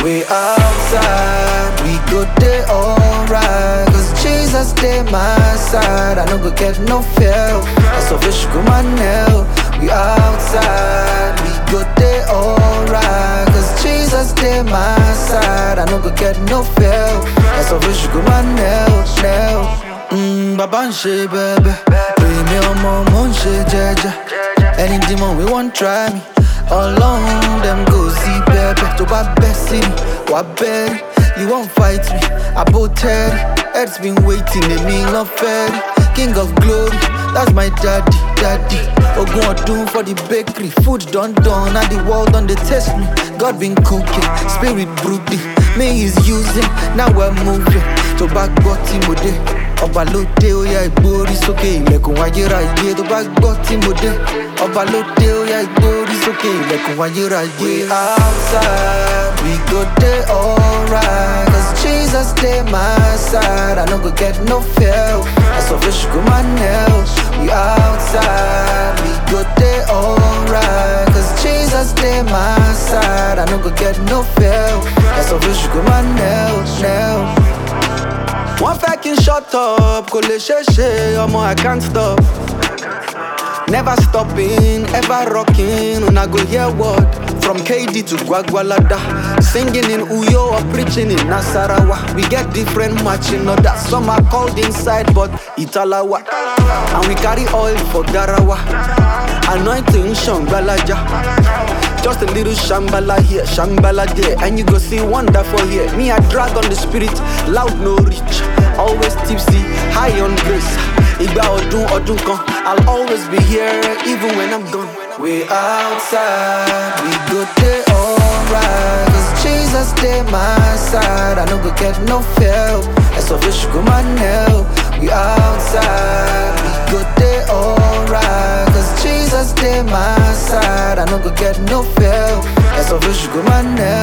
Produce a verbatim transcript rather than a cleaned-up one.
We outside, we go there alright. Cause Jesus stay my side. I no go get no fear. I so fish go my nail. We outside, we go there alright. Cause Jesus stay my side. I no go get no fear. I so fish go my nail, nail. Mmm, baba nche baby. We me on my mon nche jaja. Any demon we won't try me. Alone them go see baby. To bad best see me, what berry? You won't fight me, I bought Terry. Earth's been waiting, they mean not fairy. King of glory, that's my daddy, daddy. Ogun Odun for the bakery. Food done done, and the world on the test me. God been cooking, spirit brooding. Me he's using, now we're moving. To back body mode. Ọba ló dé ó yá ìgbórí sókè ilẹ̀kùn ayérayé tó bá gbọ́ tí mo dé. Ọba ló dé ó yá ìgbórí sókè ilẹ̀kùn ayérayé. We outside, we go dey alright. Cause Jesus dey my side. I no go get no fear. I so fish go my nail. We outside, we go dey alright. Cause Jesus dey my side. I no go get no fear. I so fish go my nail, nail. One fẹ́ kí n shut up, kò lè ṣeé ṣe, ọmọ I can't stop. Never stopping, ever rocking, una go hear word. From K D to Gwagwalada, singing in Uyo or preaching in Nasarawa. We get different matching orders, some are called inside but Italawa. And we carry oil for Garawa, anointing Shambalaja. Just a little shambala here, shambala there, and you go see wonderful here. Me I drag on the spirit, loud no reach. Always tipsy, high on grace. Igba odun odun kan, I'll always be here even when I'm gone. We outside, we go there alright. Cause Jesus stay my side. I no go get no fear. I so fish go my nail. We outside, we go there alright. Cause Jesus stay my side. I no go get no fear. I so fish go my nail.